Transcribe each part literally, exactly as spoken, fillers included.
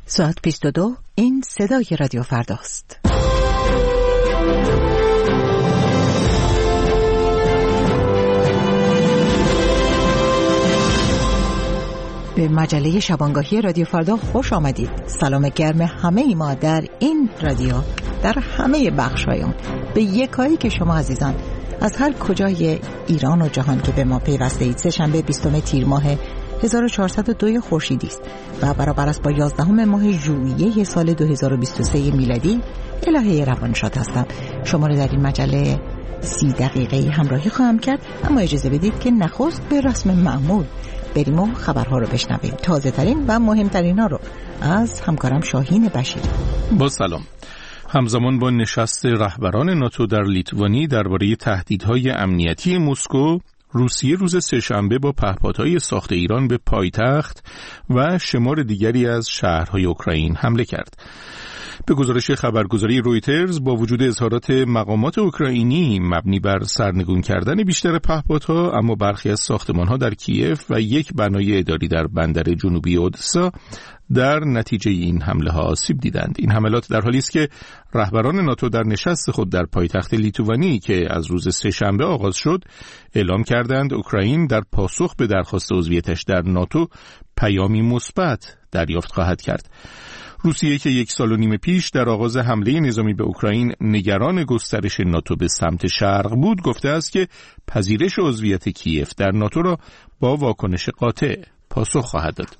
ساعت بیست و دو، این صدای رادیو فرداست. به مجله شبانگاهی رادیو فردا خوش آمدید. سلام گرم همه ما در این رادیو، در همه بخش‌های اون، به یکایی که شما عزیزان از هر کجای ایران و جهان که به ما پیوسته اید. سه‌شنبه بیستم تیر ماه هزار و چهارصد و دو خورشیدی است و برابر است با یازدهم ماه ژوئیه سال دو هزار و بیست و سه میلادی. الهه روانشاد هستم. شما را در این مجله سی دقیقه‌ای همراهی خواهم کرد، اما اجازه بدید که نخست به رسم معمول بریم و خبرها رو بشنویم. تازه ترین و مهمترین ها رو از همکارم شاهین بشیر. با سلام. همزمان با نشست رهبران ناتو در لیتوانی درباره تهدیدهای امنیتی مسکو، روسیه روز سه‌شنبه با پهپادهای ساخت ایران به پایتخت و شمار دیگری از شهرهای اوکراین حمله کرد. به گزارش خبرگزاری رویترز، با وجود اظهارات مقامات اوکراینی مبنی بر سرنگون کردن بیشتر پهپادها، اما برخی از ساختمان‌ها در کیف و یک بنای اداری در بندر جنوبی اودسا در نتیجه این حمله ها آسیب دیدند. این حملات در حالی است که رهبران ناتو در نشست خود در پایتخت لیتوانی که از روز سه‌شنبه آغاز شد اعلام کردند اوکراین در پاسخ به درخواست عضویتش در ناتو پیامی مثبت دریافت خواهد کرد. روسیه که یک سال و نیم پیش در آغاز حمله نظامی به اوکراین نگران گسترش ناتو به سمت شرق بود، گفته است که پذیرش عضویت کیف در ناتو را با واکنش قاطع پاسخ خواهد داد.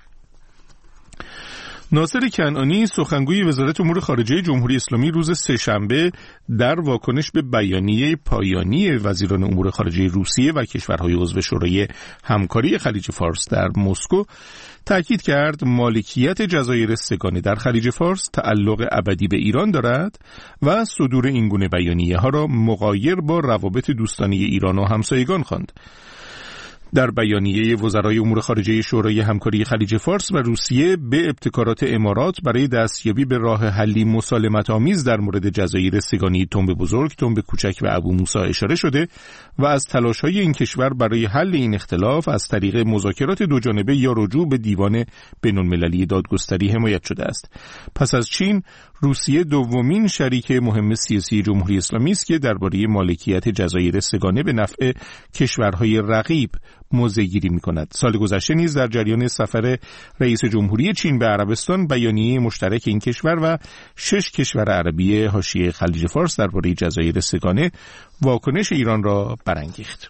ناصر کنعانی، سخنگوی وزارت امور خارجه جمهوری اسلامی، روز سه‌شنبه در واکنش به بیانیه پایانی وزیران امور خارجه روسیه و کشورهای عضو شورای همکاری خلیج فارس در مسکو تأکید کرد مالکیت جزایر سگانه در خلیج فارس تعلق ابدی به ایران دارد و صدور این گونه بیانیه ها را مغایر با روابط دوستانه ایران و همسایگان خواند. در بیانیه وزرای امور خارجه شورای همکاری خلیج فارس و روسیه به ابتکارات امارات برای دستیابی به راه حلی مسالمت آمیز در مورد جزایر سگانی تنب بزرگ، تنب کوچک و ابو موسی اشاره شده و از تلاش‌های این کشور برای حل این اختلاف از طریق مذاکرات دوجانبه یا رجوع به دیوان بین‌المللی دادگستری حمایت شده است. پس از چین، روسیه دومین شریک مهم سیاسی جمهوری اسلامی است که درباره مالکیت جزایر سگانه به نفع کشورهای رقیب موضع‌گیری می‌کند. سال گذشته نیز در جریان سفر رئیس جمهوری چین به عربستان، بیانیه مشترک این کشور و شش کشور عربی حاشیه خلیج فارس درباره جزایر سگانه واکنش ایران را برانگیخت.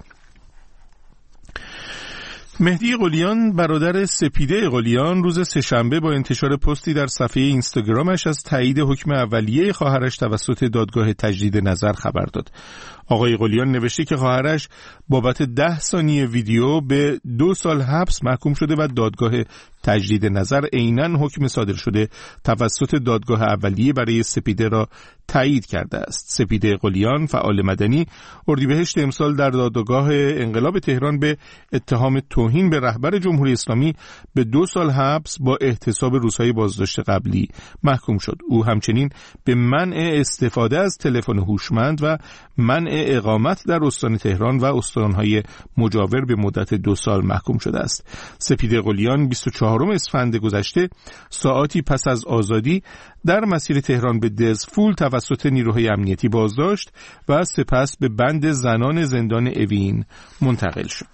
مهدی قلیان، برادر سپیده قلیان، روز سه‌شنبه با انتشار پستی در صفحه اینستاگرامش از تایید حکم اولیه خواهرش توسط دادگاه تجدید نظر خبر داد. آقای قلیان نوشته که خواهرش بابت ده ثانیه ویدیو به دو سال حبس محکوم شده و دادگاه تجدید نظر عیناً حکم صادر شده توسط دادگاه اولیه برای سپیده را تایید کرده است. سپیده قلیان، فعال مدنی، اردیبهشت امسال در دادگاه انقلاب تهران به اتهام توهین به رهبر جمهوری اسلامی به دو سال حبس با احتساب روزهای بازداشت قبلی محکوم شد. او همچنین به منع استفاده از تلفن هوشمند و منع اقامت در استان تهران و استانهای مجاور به مدت دو سال محکوم شده است. سپیده قلیان بیست و چهارم اسفند گذشته، ساعاتی پس از آزادی، در مسیر تهران به دزفول توسط نیروهای امنیتی بازداشت و سپس به بند زنان زندان اوین منتقل شد.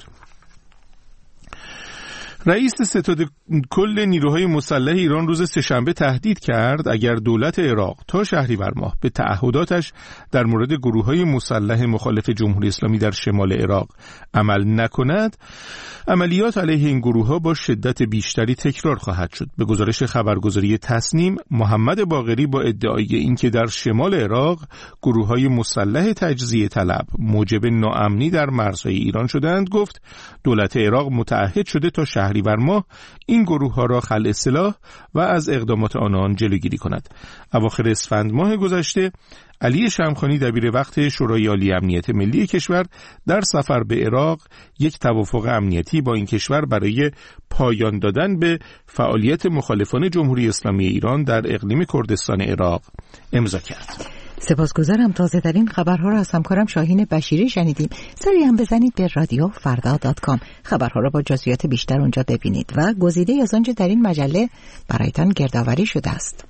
رئیس ستاد کل نیروهای مسلح ایران روز سه‌شنبه تهدید کرد اگر دولت عراق تا شهریور ماه به تعهداتش در مورد گروه‌های مسلح مخالف جمهوری اسلامی در شمال عراق عمل نکند، عملیات علیه این گروه‌ها با شدت بیشتری تکرار خواهد شد. به گزارش خبرگزاری تصنیم، محمد باقری با ادعای اینکه در شمال عراق گروه‌های مسلح تجزیه طلب موجب ناامنی در مرزهای ایران شدند، گفت دولت عراق متعهد شده تا شهریور ماه این گروه‌ها را خلع سلاح و از اقدامات آنان جلوگیری کند. اواخر اسفند ماه گذشته، علی شمخانی دبیر وقت شورای عالی امنیت ملی کشور در سفر به عراق یک توافق امنیتی با این کشور برای پایان دادن به فعالیت مخالفان جمهوری اسلامی ایران در اقلیم کردستان عراق امضا کرد. سپاسگزارم. تازه ترین خبرها را از همکارم شاهین بشیری شنیدیم. سری هم بزنید به رادیو فردا دات کام. خبرها را با جزئیات بیشتر اونجا ببینید و گزیده از آنچه در این مجله برایتان گردآوری شده است.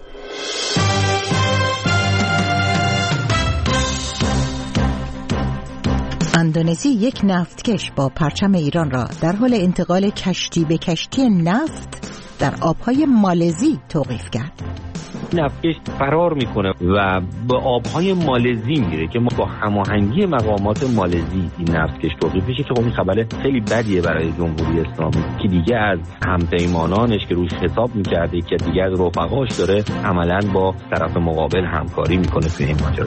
اندونزی یک نفتکش با پرچم ایران را در حال انتقال کشتی به کشتی نفت در آبهای مالزی توقیف کرد. نفتکش فرار میکنه و به آبهای مالزی میره که ما با هماهنگی مقامات مالزی این نفتکش توقیف میشه که خب این خبر خیلی بدیه برای جمهوری اسلامی که دیگه از همپیمانانش که روش حساب میکرده که دیگه از رفقاش داره عملاً با طرف مقابل همکاری میکنه توی این ماجرا.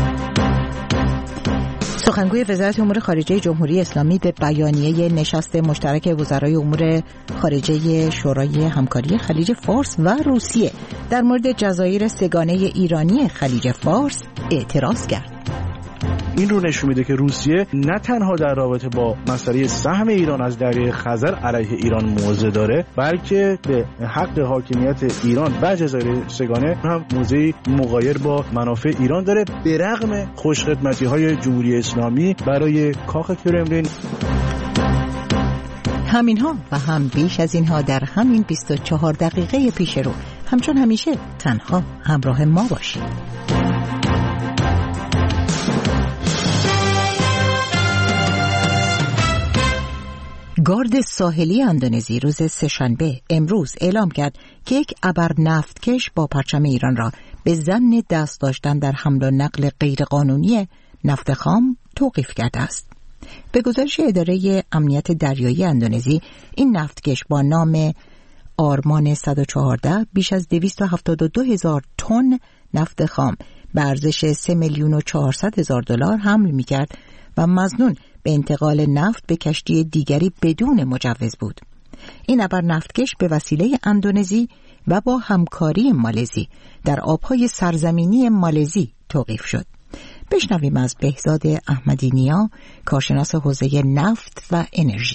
سخنگوی وزارت امور خارجه جمهوری اسلامی به بیانیه نشست مشترک وزرای امور خارجه شورای همکاری خلیج فارس و روسیه در مورد جزایر سه‌گانه ایرانی خلیج فارس اعتراض کرد. این رو نشون میده که روسیه نه تنها در رابطه با مسئله سهم ایران از دریای خزر علیه ایران موضع داره، بلکه به حق حاکمیت ایران و جزایر سه‌گانه هم موضعی مغایر با منافع ایران داره، به رغم خوشخدمتی‌های جمهوری اسلامی برای کاخ کرملین. همینها و هم بیش از اینها در همین بیست و چهار دقیقه پیش رو. همچون همیشه تنها همراه ما باشید. گارد ساحلی اندونزی روز سه‌شنبه امروز اعلام کرد که یک ابر نفتکش با پرچم ایران را به ظن دست داشتن در حمل و نقل غیرقانونی نفت خام توقیف کرده است. به گزارش اداره امنیت دریایی اندونزی، این نفتکش با نام آرمان صد و چهارده بیش از دویست و هفتاد و دو هزار تن نفت خام به ارزش سه میلیون و چهارصد هزار دلار حمل می‌کرد و مظنون به انتقال نفت به کشتی دیگری بدون مجوز بود. این ابر نفتکش به وسیله اندونزی و با همکاری مالزی در آبهای سرزمینی مالزی توقیف شد. بشنویم از بهزاد احمدی نیا، کارشناس حوزه نفت و انرژی.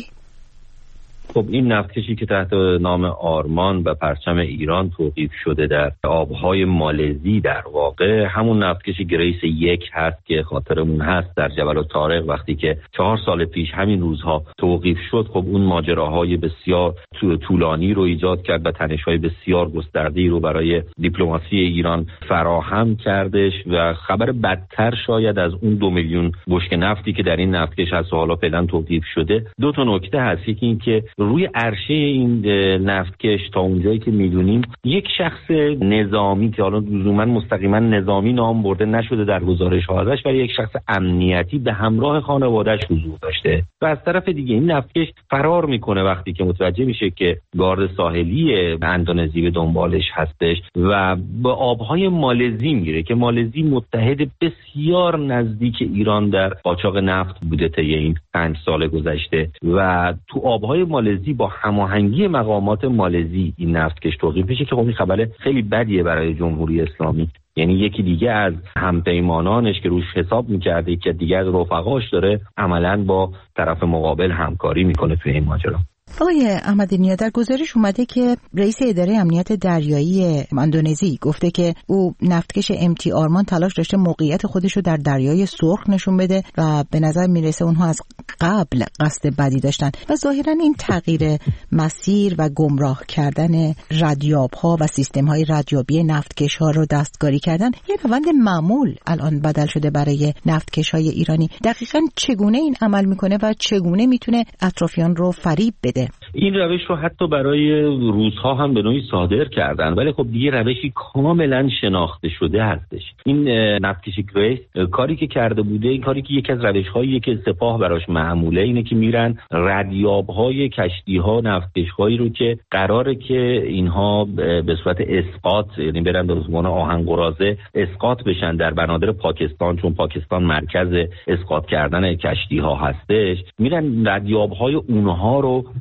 خب این نفتکشی که تحت نام آرمان و پرچم ایران توقیف شده در آبهای مالزی در واقع همون نفتکشی گریس یک هست که خاطرمون هست در جبل الطارق وقتی که چهار سال پیش همین روزها توقیف شد. خب اون ماجراهای بسیار طولانی رو ایجاد کرد و تنش‌های بسیار گسترده‌ای رو برای دیپلماسی ایران فراهم کردش و خبر بدتر شاید از اون دو میلیون بشکه نفتی که در این نفتکش هست و حالا فعلا توقیف شده. دو تا نکته هست. یکی این که روی عرشه این نفتکش تا اونجایی که میدونیم یک شخص نظامی که حالا لزوما مستقیما نظامی نام برده نشده در گزارش ها ازش، ولی یک شخص امنیتی به همراه خانواده‌اش حضور داشته و از طرف دیگه این نفتکش فرار میکنه وقتی که متوجه میشه که گارد ساحلی اندونزی به دنبالش هستش و به آبهای مالزی میره که مالزی متحد بسیار نزدیک ایران در قاچاق نفت بوده طی این پنج سال گذشته و تو آبهای مالزی با هماهنگی مقامات مالزی این نفتکش توقیف میشه که خب این خبر خیلی بدیه برای جمهوری اسلامی. یعنی یکی دیگه از همپیمانانش که روش حساب میکرده که دیگه از رفقاش داره عملاً با طرف مقابل همکاری میکنه توی این ماجرا. آقای احمدی نیا، در گزارش اومده که رئیس اداره امنیت دریایی اندونزی گفته که او نفتکش ام تی آرمان تلاش داشته موقعیت خودش رو در دریای سرخ نشون بده و به نظر میرسه اونها از قبل قصد بدی داشتن و ظاهرا این تغییر مسیر و گمراه کردن ردیاب‌ها و سیستم‌های ردیابی نفتکش‌ها رو دستکاری کردن یه روند معمول الان بدل شده برای نفتکش‌های ایرانی. دقیقاً چگونه این عمل میکنه و چگونه میتونه اطرافیان رو فریب بده؟ این روش رو حتی برای روس‌ها هم به نوعی صادر کردن، ولی خب دیگه روشی کاملا شناخته شده هستش. این نفتکش گریس کاری که کرده بوده، این کاری که یکی از روش‌هایی که سپاه براش معموله اینه که میرن ردیاب‌های کشتی‌ها، نفتکش‌هایی رو که قراره که اینها به صورت اسقاط، یعنی برن به عنوان آهن‌گرازه اسقاط بشن در بنادر پاکستان، چون پاکستان مرکز اسقاط کردن کشتی‌ها هستش، میرن ردیاب‌های اونها رو خریداری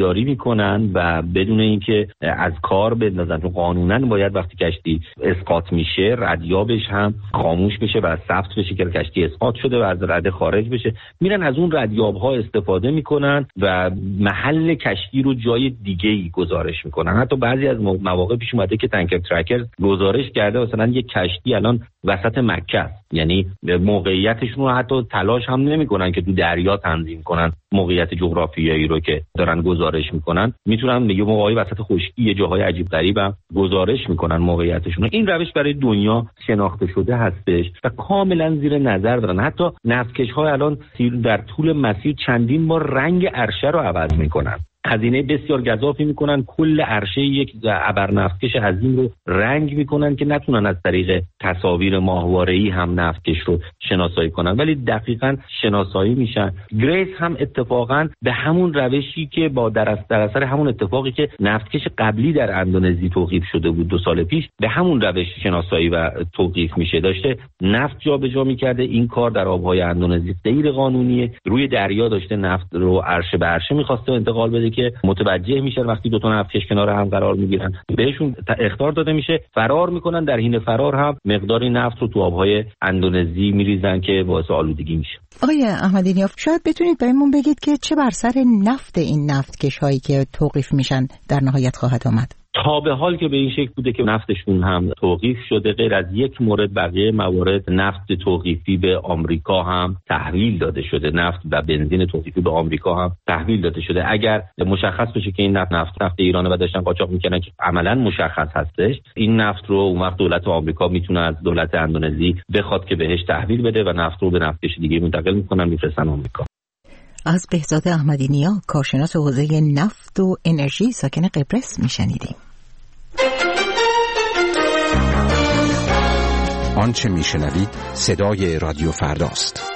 جاری میکنن و بدون اینکه از کار بندازن. تو قانونا باید وقتی کشتی اسقاط میشه ردیابش هم خاموش بشه و ثبت بشه که کشتی اسقاط شده و از رده خارج بشه. میرن از اون ردیاب‌ها استفاده میکنن و محل کشتی رو جای دیگه‌ای گزارش میکنن. حتی بعضی از مواقع پیش اومده که تانکر ترکر گزارش کرده مثلا یک کشتی الان وسط مکه است، یعنی موقعیتشون رو حتی تلاش هم نمیکنن که تو دریا تنظیم کنن موقعیت جغرافیایی رو که دارن گزارش میکنن، میتونن میگه موقعی وسط خشکی یه جاهای عجیب غریبم گزارش میکنن موقعیتشون رو. این روش برای دنیا شناخته شده هستش و کاملا زیر نظر دارن. حتی نفتکش‌ها الان در طول مسیر چندین بار رنگ عرشه رو عوض میکنن، هزینه بسیار گزافی میکنن، کل عرشه یک ابرنفتکش عظیم رو رنگ میکنن که نتونن از طریق تصاویر ماهواره‌ای هم نفتکش رو شناسایی کنن، ولی دقیقاً شناسایی میشن. گریس هم اتفاقاً به همون روشی که با در اثر همون اتفاقی که نفتکش قبلی در اندونزی توقیف شده بود دو سال پیش، به همون روش شناسایی و توقیف میشه. داشته نفت جابجا میکرده. این کار در آبهای اندونزی غیر قانونیه. روی دریا داشته نفت رو عرشه به عرشه میخواسته انتقال بده که متوجه میشن وقتی دو تا نفتکش کنار هم قرار میگیرن بهشون اخطار داده میشه، فرار میکنن. در حین فرار هم مقداری نفت رو تو آبهای اندونزی میریزن که باعث آلودگی میشه. آقای احمدی نیاف، شاید بتونید بهمون بگید که چه بر سر نفت این نفتکش هایی که توقیف میشن در نهایت خواهد آمد؟ تا به حال که به این شکل بوده که نفتشون هم توقیف شده. غیر از یک مورد بقیه موارد نفت توقیفی به آمریکا هم تحویل داده شده. نفت و بنزین توقیفی به آمریکا هم تحویل داده شده. اگر مشخص بشه که این نفت نفت نفت ایرانه و داشتن قاچاق میکنن که عملا مشخص هستش، این نفت رو اون وقت دولت آمریکا میتونه از دولت اندونزی بخواد که بهش تحویل بده و نفت رو به نفتکش دیگه منتقل میکنن میفرستن آمریکا. از بهزاد احمدی نیا، کارشناس حوزه نفت و انرژی ساکن قبرس میشنیدیم. آنچه میشنوید صدای رادیو فرداست.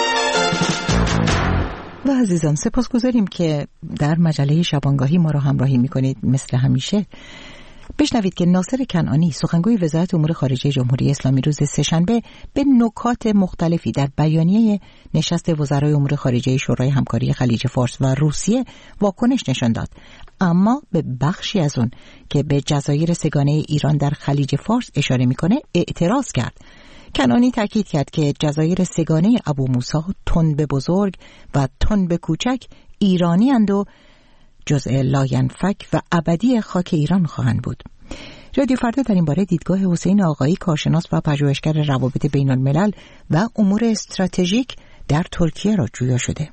و عزیزان سپاسگزاریم که در مجله شبانگاهی ما را همراهی میکنید. مثل همیشه بشنوید که ناصر کنعانی، سخنگوی وزارت امور خارجه جمهوری اسلامی، روز سه‌شنبه به نکات مختلفی در بیانیه نشست وزرای امور خارجه شورای همکاری خلیج فارس و روسیه واکنش نشان داد، اما به بخشی از اون که به جزایر سگانه ایران در خلیج فارس اشاره میکنه اعتراض کرد. کنعانی تاکید کرد که جزایر سگانه ابو موسی تن به بزرگ و تن به کوچک ایرانی اند و جزء لاینفک و ابدی خاک ایران خواهند بود. رادیو فردا در این باره دیدگاه حسین آقایی، کارشناس و پژوهشگر روابط بین الملل و امور استراتژیک در ترکیه را جویا شده.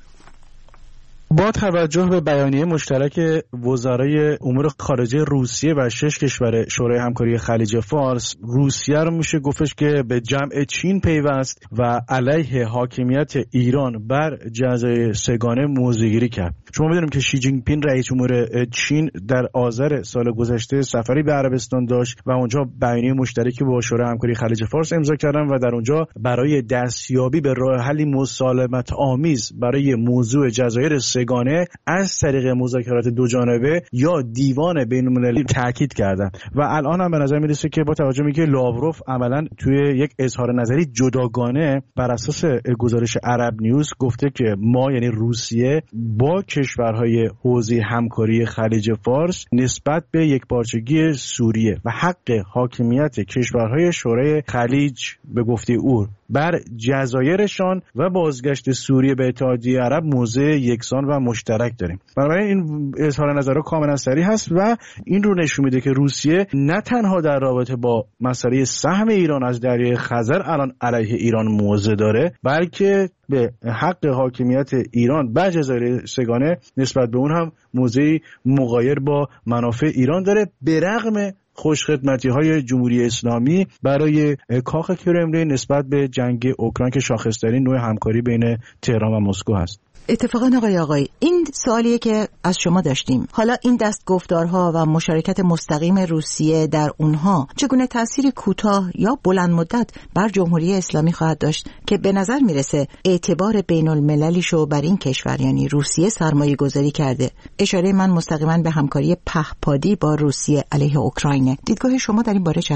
با توجه به بیانیه مشترک وزرای امور خارجه روسیه و شش کشور شورای همکاری خلیج فارس، روسیه رو میشه گفتش که به جمع چین پیوست و علیه حاکمیت ایران بر جزایر سگانه موضع‌گیری کرد. شما میدونیم که شی جین پینگ رئیس جمهور چین در آذر سال گذشته سفری به عربستان داشت و اونجا بیانیه مشترکی با شورای همکاری خلیج فارس امضا کردن و در اونجا برای دستیابی به راه حلی مسالمت آمیز برای موضوع جزایر سگانه از طریق مذاکرات دو جانبه یا دیوان بین‌المللی تاکید کردند و الان هم به نظر میرسه که با توجه به اینکه لاوروف عملاً توی یک اظهار نظری جداگانه بر اساس گزارش عرب نیوز گفته که ما یعنی روسیه با کشورهای حوزه همکاری خلیج فارس نسبت به یکپارچگی سوریه و حق حاکمیت کشورهای شورای خلیج به گفته او بر جزایرشان و بازگشت سوریه به اتحادیه عرب موضع یکسان و مشترک داریم. بنابراین این اظهار نظرها کاملا صریح هست و این رو نشون میده که روسیه نه تنها در رابطه با مسئله سهم ایران از دریای خزر الان علیه ایران موضع داره، بلکه به حق حاکمیت ایران بر جزایر سگانه نسبت به اون هم موضعی مغایر با منافع ایران داره، به رغم خوشخدمتی های جمهوری اسلامی برای کاخ کرملین نسبت به جنگ اوکراین که شاخص‌ترین نوع همکاری بین تهران و مسکو هست. اتفاقا آقای آقای این سوالیه که از شما داشتیم. حالا این دست گفتارها و مشارکت مستقیم روسیه در اونها چگونه تأثیر کوتاه یا بلند مدت بر جمهوری اسلامی خواهد داشت که به نظر میرسه اعتبار بین المللیشو بر این کشور یعنی روسیه سرمایه گذاری کرده؟ اشاره من مستقیما به همکاری پهپادی با روسیه علیه اوکراینه. دیدگاه شما در این باره چه هست؟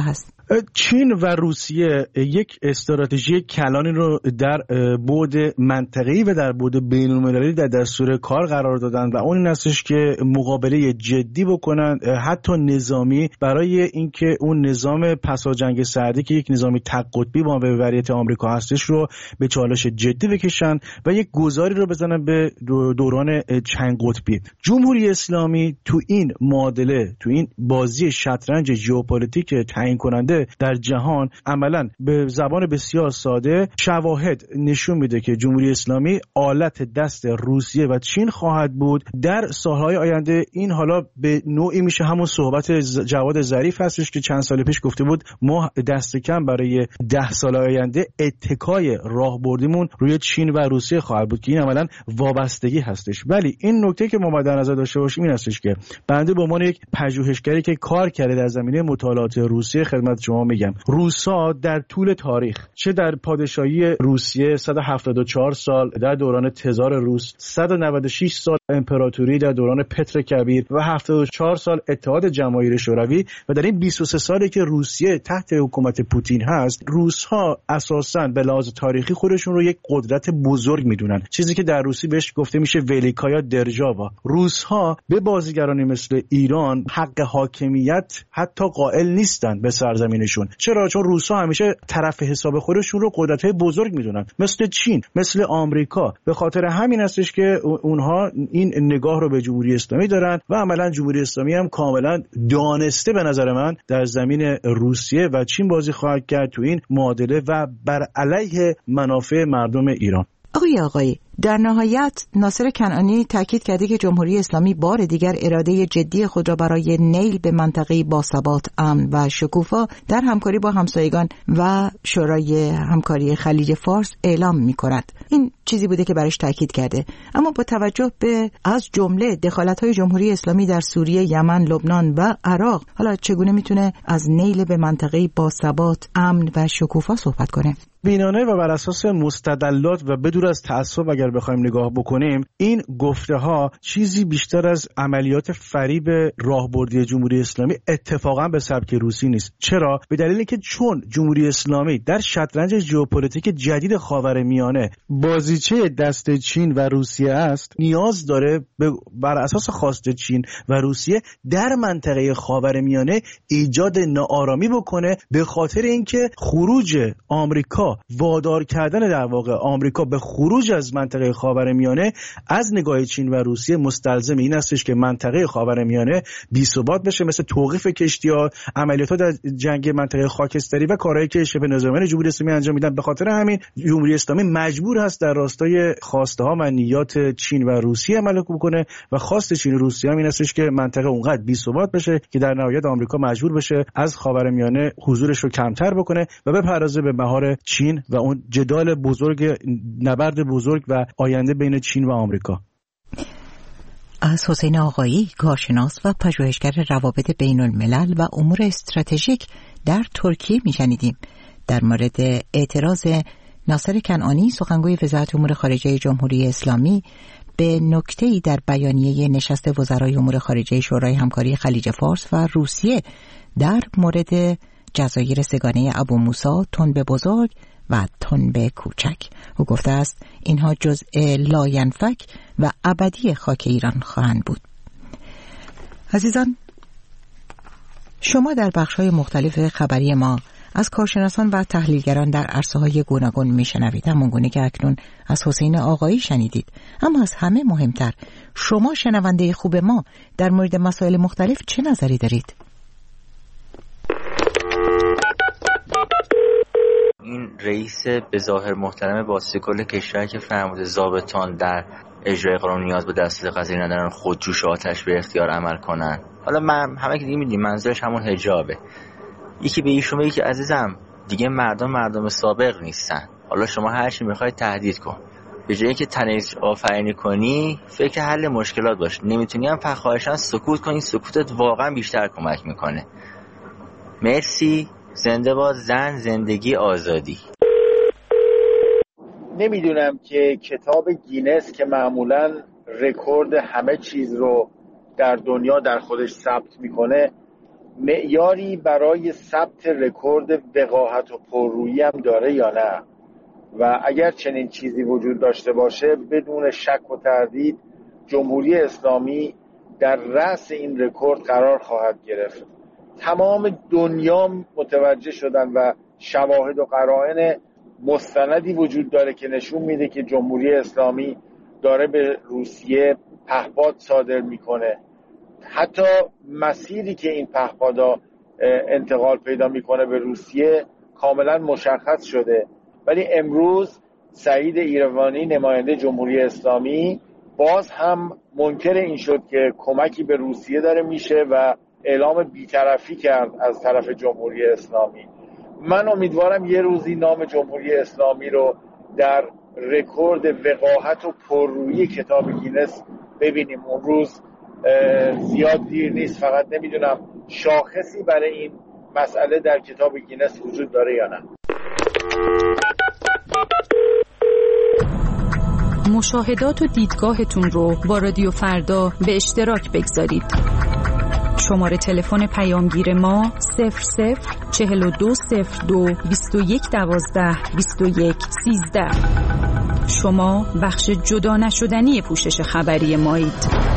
چین و روسیه یک استراتژی کلانی رو در بعد منطقه‌ای و در بعد بین‌المللی در دستور کار قرار دادن و اون این هستش که مقابله جدی بکنن، حتی نظامی، برای اینکه اون نظام پس از جنگ سردی که یک نظامی تک قطبی با محوریت آمریکا هستش رو به چالش جدی بکشن و یک گذاری رو بزنن به دوران چند قطبی. جمهوری اسلامی تو این معادله، تو این بازی شطرنج ژئوپلیتیک تعیین کننده در جهان، عملاً به زبان بسیار ساده شواهد نشون میده که جمهوری اسلامی آلت دست روسیه و چین خواهد بود در سالهای آینده. این حالا به نوعی میشه همون صحبت جواد ظریف هستش که چند سال پیش گفته بود ما دست کم برای ده سال آینده اتکای راهبردیمون روی چین و روسیه خواهد بود که این عملاً وابستگی هستش. ولی این نکته که ما باید در نظر داشته باشیم این هستش که بنده به عنوان یک پژوهشگری که کار کرده در زمینه مطالعات روسیه خدمت شما میگم، روسا در طول تاریخ، چه در پادشاهی روسیه صد و هفتاد و چهار سال در دوران تزار روس، صد و نود و شش سال امپراتوری در دوران پتر کبیر و هفتاد و چهار سال اتحاد جماهیر شوروی و در این بیست و سه سالی که روسیه تحت حکومت پوتین هست، روس‌ها اساساً به لحاظ تاریخی خودشون رو یک قدرت بزرگ میدونن، چیزی که در روسی بهش گفته میشه ولیکایا درژاوا. روس‌ها به بازیگرانی مثل ایران حق حاکمیت حتی قائل نیستن به سرزمینشون. چرا؟ چون روس‌ها همیشه طرف حساب خودشون رو قدرت‌های بزرگ میدونن، مثل چین، مثل آمریکا. به خاطر همین هستش که اونها این نگاه رو به جمهوری اسلامی دارن و عملاً جمهوری اسلامی هم کاملا دانسته به نظر من در زمین روسیه و چین بازی خواهد کرد تو این معادله و بر علیه منافع مردم ایران. آقای آقایی، در نهایت ناصر کنعانی تاکید کرده که جمهوری اسلامی بار دیگر اراده جدی خود را برای نیل به منطقه با ثبات، امن و شکوفا در همکاری با همسایگان و شورای همکاری خلیج فارس اعلام می‌کند. این چیزی بوده که برش تاکید کرده. اما با توجه به از جمله دخالت‌های جمهوری اسلامی در سوریه، یمن، لبنان و عراق، حالا چگونه میتونه از نیل به منطقه با ثبات، امن و شکوفا صحبت کنه؟ بینانه و بر اساس مستدلات و بدون از تعصب اگر بخوایم نگاه بکنیم، این گفته ها چیزی بیشتر از عملیات فریب راهبردی جمهوری اسلامی اتفاقا به سبک روسی نیست. چرا؟ به دلیلی که چون جمهوری اسلامی در شطرنج ژئوپلیتیک جدید خاورمیانه بازیچه دست چین و روسیه است، نیاز داره بر اساس خواست چین و روسیه در منطقه خاورمیانه ایجاد ناآرامی بکنه، به خاطر اینکه خروج آمریکا، وادار کردن در واقع آمریکا به خروج از منطقه خاورمیانه از نگاه چین و روسیه مستلزم این استش که منطقه خاورمیانه بی‌ثبات بشه، مثل توقیف کشتی‌ها، عملیات‌ها در جنگ منطقه خاکستری و کارهایی که شبه نظامیان جمهوری اسلامی انجام میدن. به خاطر همین جمهوری اسلامی مجبور هست در راستای خواسته‌ها و نیات چین و روسیه عمل کنه و خواست چین و روسیه هم این استش که منطقه اونقدر بی‌ثبات بشه که در نهایت آمریکا مجبور بشه از خاورمیانه حضورش رو کمتر بکنه و بپردازه به مهار چین و اون جدال بزرگ، نبرد بزرگ و آینده بین چین و آمریکا. از حسین آقایی، کارشناس و پژوهشگر روابط بین الملل و امور استراتژیک در ترکیه میشنیدیم در مورد اعتراض ناصر کنعانی، سخنگوی وزارت امور خارجه جمهوری اسلامی، به نکته‌ای در بیانیه نشست وزرای امور خارجه شورای همکاری خلیج فارس و روسیه در مورد جزایر سگانه ابو موسی، تنبه بزرگ و تنبه کوچک. او گفته است اینها جزء لاینفک و ابدی خاک ایران خواهند بود. عزیزان، شما در بخش‌های مختلف خبری ما از کارشناسان و تحلیلگران در عرصه‌های گوناگون میشنوید، همونگونه که اکنون از حسین آقایی شنیدید. اما از همه مهمتر، شما شنونده خوب ما در مورد مسائل مختلف چه نظری دارید؟ این رئیس به ظاهر محترم باسکل کشور که فرموده ضابطان در اجرای قانون نیاز به دستور قضایی ندارن، خودجوش آتش به اختیار عمل کنن. حالا من همه که دیگه میدونیم منظورش همون حجابه. یکی به ایشون بگی که عزیزم دیگه مردم مردم سابق نیستن، حالا شما هر چی میخوای تهدید کن، به جای اینکه تنیج آفرینی کنی فکر حل مشکلات باش. نمیتونی هم فخواهشاً سکوت کنی، سکوتت واقعا بیشتر کمک میکنه. مرسی. زنده باد زن، زندگی، آزادی. نمیدونم که کتاب گینس که معمولاً رکورد همه چیز رو در دنیا در خودش ثبت میکنه معیاری برای ثبت رکورد وقاحت و پررویی هم داره یا نه؟ و اگر چنین چیزی وجود داشته باشه بدون شک و تردید جمهوری اسلامی در رأس این رکورد قرار خواهد گرفت. تمام دنیا متوجه شدن و شواهد و قرائن مستندی وجود داره که نشون میده که جمهوری اسلامی داره به روسیه پهپاد صادر میکنه. حتی مسیری که این پهپادا انتقال پیدا میکنه به روسیه کاملا مشخص شده، ولی امروز سعید ایروانی نماینده جمهوری اسلامی باز هم منکر این شد که کمکی به روسیه داره میشه و اعلام بی‌طرفی کرد از طرف جمهوری اسلامی. من امیدوارم یه روزی نام جمهوری اسلامی رو در رکورد وقاحت و پررویی کتاب گینس ببینیم. اون روز زیاد دیر نیست، فقط نمیدونم شاخصی برای این مسئله در کتاب گینس وجود داره یا نه. مشاهدات و دیدگاهتون رو با رادیو فردا به اشتراک بگذارید. شماره تلفن پیامگیر ما صفر صفر چهل و دو صفر دو بیست و یک دوازده بیست و یک سیزده. شما بخش جدا نشدنی پوشش خبری مایید.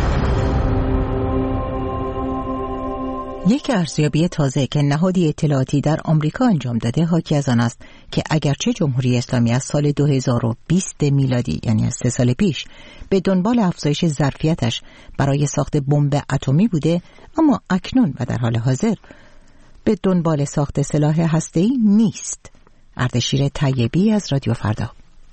یک ارزیابی تازه که نهادی اطلاعاتی در آمریکا انجام داده حاکی از آن است که اگرچه جمهوری اسلامی از سال دو هزار و بیست میلادی، یعنی از سه سال پیش، به دنبال افزایش ظرفیتش برای ساخت بمب اتمی بوده، اما اکنون و در حال حاضر به دنبال ساخت سلاح هسته‌ای نیست. اردشیر طیبی از رادیو فردا.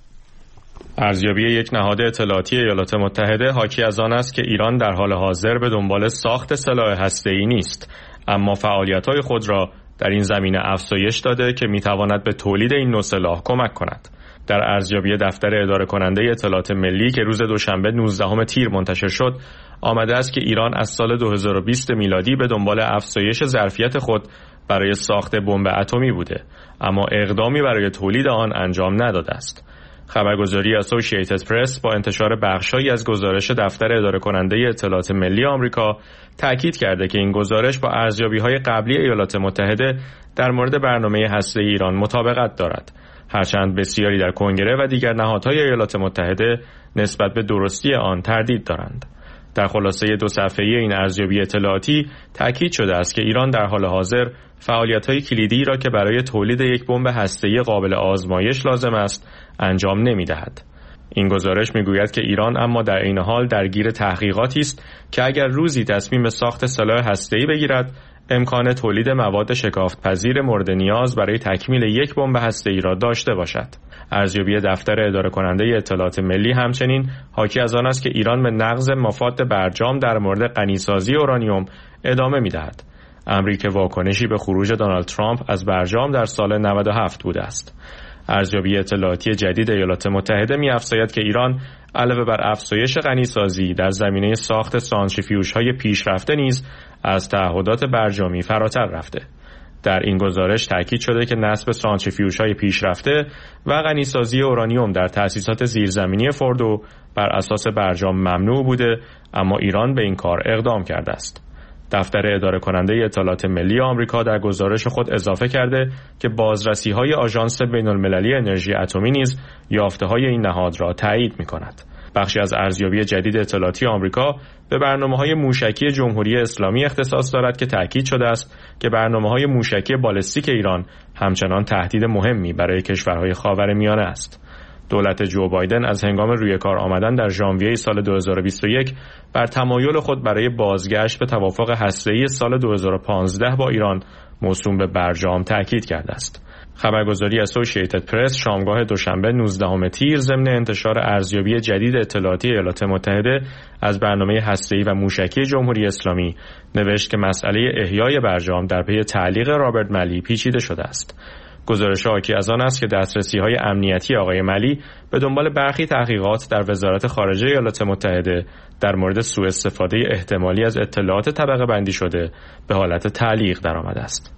ارزیابی یک نهاد اطلاعاتی ایالات متحده حاکی از آن است که ایران در حال حاضر به دنبال ساخت سلاح هسته‌ای نیست، اما فعالیت‌های خود را در این زمینه افزایش داده که می‌تواند به تولید این نوع سلاح کمک کند. در ارزیابی دفتر اداره کننده اطلاعات ملی که روز دوشنبه نوزدهم تیر منتشر شد، آمده است که ایران از سال دو هزار و بیست میلادی به دنبال افزایش ظرفیت خود برای ساخت بمب اتمی بوده، اما اقدامی برای تولید آن انجام نداده است. خبرگزاری اسوسییتد پرس با انتشار بخشایی از گزارش دفتر اداره کننده اطلاعات ملی آمریکا تاکید کرده که این گزارش با ارزیابی‌های قبلی ایالات متحده در مورد برنامه هسته‌ای ایران مطابقت دارد، هرچند بسیاری در کنگره و دیگر نهادهای ایالات متحده نسبت به درستی آن تردید دارند. در خلاصه دو صفحه‌ای این ارزیابی اطلاعاتی تاکید شده است که ایران در حال حاضر فعالیت‌های کلیدی را که برای تولید یک بمب هسته‌ای قابل آزمایش لازم است انجام نمی‌دهد. این گزارش می‌گوید که ایران اما در این حال درگیر تحقیقاتی است که اگر روزی تصمیم به ساخت سلاح هسته‌ای بگیرد، امکان تولید مواد شکافت‌پذیر مورد نیاز برای تکمیل یک بمب هسته‌ای را داشته باشد. ارزیابی دفتر اداره کننده اطلاعات ملی همچنین حاکی از آن است که ایران به نقض مفاد برجام در مورد غنیسازی اورانیوم ادامه می‌دهد، امری که واکنشی به خروج دونالد ترامپ از برجام در سال نود و هفت بوده است. ارزیابی اطلاعاتی جدید ایالات متحده می‌افزاید که ایران علاوه بر افزایش غنیسازی در زمینه ساخت سانتریفیوژهای پیشرفته نیز از تعهدات برجامی فراتر رفته. در این گزارش تاکید شده که نصب سانتریفیوژهای پیشرفته و غنیسازی اورانیوم در تأسیسات زیرزمینی فوردو بر اساس برجام ممنوع بوده، اما ایران به این کار اقدام کرده است. دفتر اداره کننده اطلاعات ملی آمریکا در گزارش خود اضافه کرده که بازرسی‌های آژانس بین‌المللی انرژی اتمی نیز یافته‌های این نهاد را تایید می‌کند. بخشی از ارزیابی جدید اطلاعاتی آمریکا به برنامه‌های موشکی جمهوری اسلامی اختصاص دارد که تاکید شده است که برنامه‌های موشکی بالستیک ایران همچنان تهدید مهمی برای کشورهای خاورمیانه است. دولت جو بایدن از هنگام روی کار آمدن در ژانویه سال دو هزار و بیست و یک بر تمایل خود برای بازگشت به توافق هسته‌ای سال دو هزار و پانزده با ایران موسوم به برجام تاکید کرده است. خبرگزاری اسوسییتد پرس شامگاه دوشنبه نوزدهم تیر ضمن انتشار ارزیابی جدید اطلاعاتی ایالات متحده از برنامه هسته‌ای و موشکی جمهوری اسلامی نوشت که مسئله احیای برجام در پی تعلیق رابرت ملی پیچیده شده است. گزارش حاکی از آن است که دسترسی‌های امنیتی آقای ملی به دنبال برخی تحقیقات در وزارت خارجه ایالات متحده در مورد سوء استفاده احتمالی از اطلاعات طبقه بندی شده به حالت تعلیق درآمده است.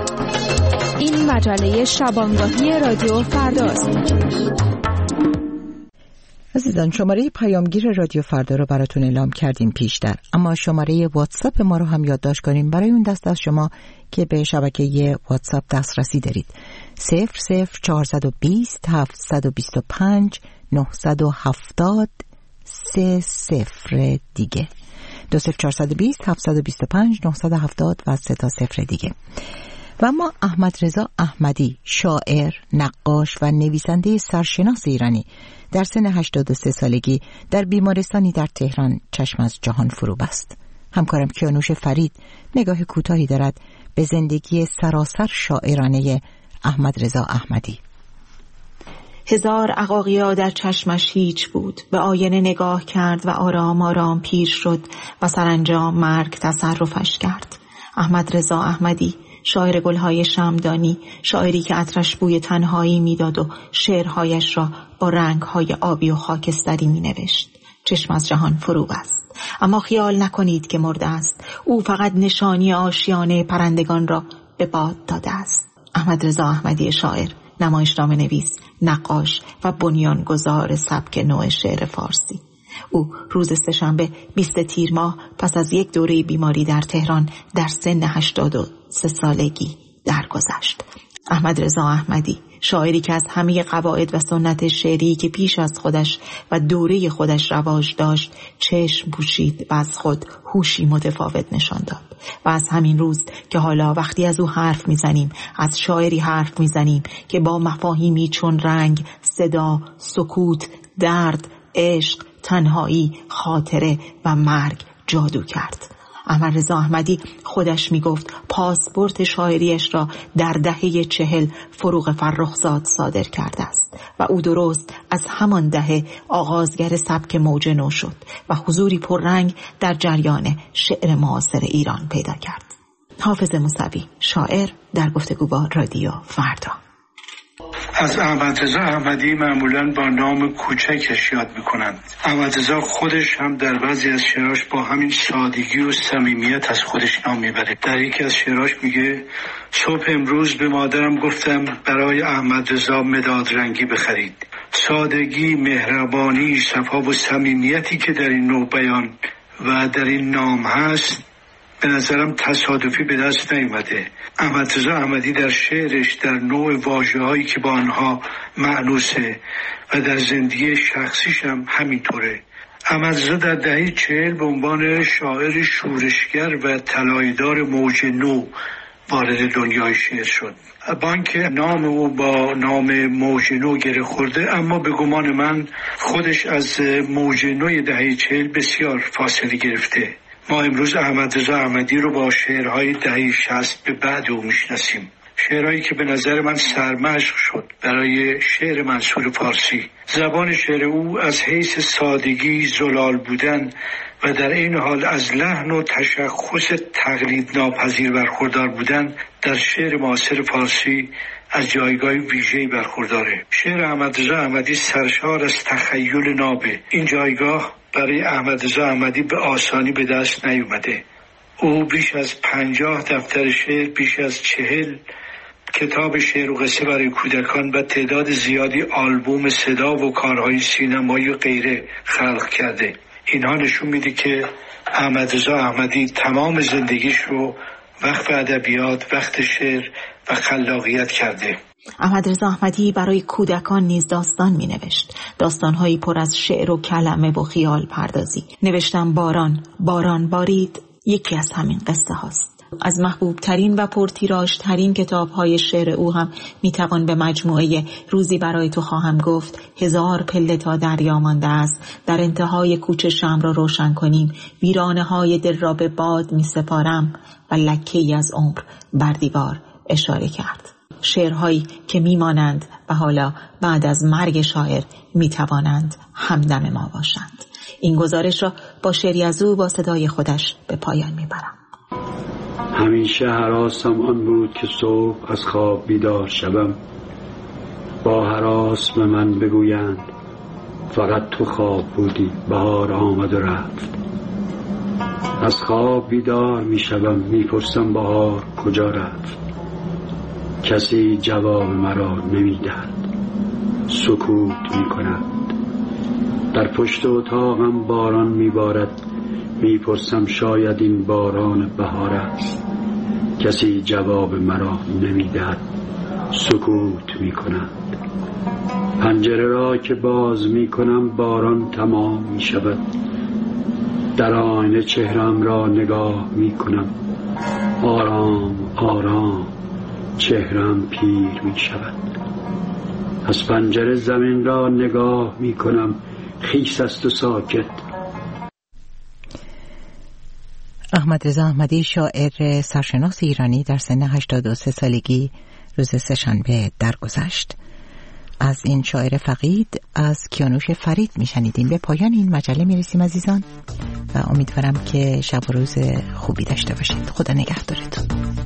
این مجله شبانگاهی رادیو فرداست. عزیزان شماره پیامگیر رادیو فردا رو براتون اعلام کردیم پیشتر، اما شماره واتساپ ما رو هم یادداشت کنیم برای اون دست از شما که به شبکه واتساپ دسترسی دارید. صفر صفر چهارصد و بیست هفتصد و بیست و پنج نهصد و هفتاد سه صفر دیگه، دو صفر چهارصد و بیست هفتصد و بیست و پنج نهصد و هفتاد و سه تا صفر دیگه. و اما احمد رضا احمدی، شاعر، نقاش و نویسنده سرشناس ایرانی، در سن هشتاد و سه سالگی در بیمارستانی در تهران چشم از جهان فرو بست. همکارم کیانوش فرید نگاه کوتاهی دارد به زندگی سراسر شاعرانه احمد رضا احمدی. هزار عقاقیا در چشمش هیچ بود، به آینه نگاه کرد و آرام آرام پیر شد و سرانجام مرگ تصرفش کرد. احمد رضا احمدی، شاعر گلهای شمدانی، شاعری که عطرش بوی تنهایی میداد و شعرهایش را با رنگهای آبی و خاکستری می نوشت. چشم از جهان فرو بست، اما خیال نکنید که مرده است. او فقط نشانی آشیانه پرندگان را به باد داده است. احمد رضا احمدی شاعر، نمایشنامه نویس، نقاش و بنیانگذار سبک نو شعر فارسی. او روز سه‌شنبه بیست تیر ماه پس از یک دوره بیماری در تهران در سن هشتاد و سه سالگی درگذشت. احمد رضا احمدی، شاعری که از همه قواعد و سنت شعری که پیش از خودش و دوره خودش رواج داشت چشم پوشید و از خود هوشی متفاوت نشان داد. و از همین روز که حالا وقتی از او حرف میزنیم از شاعری حرف میزنیم که با مفاهیمی چون رنگ، صدا، سکوت، درد، عشق، تنهایی، خاطره و مرگ جادو کرد. احمد رضا احمدی خودش میگفت پاسپورت شاعریش را در دهه چهل فروغ فرخزاد صادر کرده است و او درست از همان دهه آغازگر سبک موج نو شد و حضوری پررنگ در جریان شعر معاصر ایران پیدا کرد. حافظ موسوی، شاعر، در گفتگو با رادیو فردا. از احمد رضا احمدی معمولاً با نام کوچکش یاد میکنند. احمد رضا خودش هم در بعضی از شعراش با همین سادگی و صمیمیت از خودش نام میبره. در یکی از شعراش میگه صبح امروز به مادرم گفتم برای احمد رضا مداد رنگی بخرید. سادگی، مهربانی، صفا و صمیمیتی که در این نوع بیان و در این نام هست به نظرم تصادفی به دست نیامده. احمد رضا احمدی در شعرش در نوع واژه‌هایی که با آنها مأنوسه و در زندگی شخصیش هم همینطوره. احمد رضا در دهه چهل به عنوان شاعر شورشگر و طلایه‌دار موج نو وارد دنیای شعر شد. با اینکه نام او با نام موج نو گره خورده، اما به گمان من خودش از موج نوی دهه چهل بسیار فاصله گرفته. ما امروز احمد رضا احمدی رو با شعرهای دهه شصت به بعد او میشناسیم. شعرهایی که به نظر من سرمشق شد برای شعر منثور فارسی. زبان شعر او از حیث سادگی، زلال بودن و در این حال از لحن و تشخص تقلید ناپذیر برخوردار بودن در شعر معاصر فارسی از جایگاه ویژه‌ای برخورداره. شعر احمد رضا احمدی سرشار از تخیل نابه. این جایگاه برای احمد رضا احمدی به آسانی به دست نیومده. او بیش از پنجاه دفتر شعر، بیش از چهل کتاب شعر و قصه برای کودکان و تعداد زیادی آلبوم صدا و کارهای سینمایی و غیره خلق کرده. اینها نشون میده که احمد رضا احمدی تمام زندگیش رو وقف ادبیات، وقت شعر و خلاقیت کرده. احمد رضا احمدی برای کودکان نیز داستان می نوشت. داستانهایی پر از شعر و کلمه و خیال پردازی. نوشتم باران، باران بارید یکی از همین قصه هاست. از محبوب ترین و پرتیراژ ترین کتاب های شعر او هم می توان به مجموعه روزی برای تو خواهم گفت، هزار پله تا دریا مانده است، در انتهای کوچه شمع را روشن کنیم، ویرانه های دل را به باد می سپارم و لکه‌ای از عمر بر دیوار اشاره کرد. شعرهایی که میمانند و حالا بعد از مرگ شاعر میتوانند همدم ما باشند. این گزارش را با شعری از او با صدای خودش به پایان میبرم. همیشه هراسم آن بود که صبح از خواب بیدار شوم، با هراس به من بگویند فقط تو خواب بودی، بهار آمد و رفت. از خواب بیدار میشوم، میپرسم بهار کجا رفت. کسی جواب مرا نمیدهد، سکوت میکند. در پشت اتاقم باران میبارد، میپرسم شاید این باران بهار است. کسی جواب مرا نمیدهد، سکوت میکنند. پنجره را که باز میکنم باران تمام میشود. در آینه چهرم را نگاه میکنم، آرام آرام چهرم پیر میشود. از پنجره زمین را نگاه میکنم، خیس است و ساکت. احمد رضا احمدی، شاعر سرشناس ایرانی، در سن هشتاد و سه سالگی روز سه‌شنبه درگذشت. از این شاعر فقید از کیانوش فرید میشنیدیم. به پایان این مجله میرسیم عزیزان و امیدوارم که شب و روز خوبی داشته باشید. خدا نگهدارتون.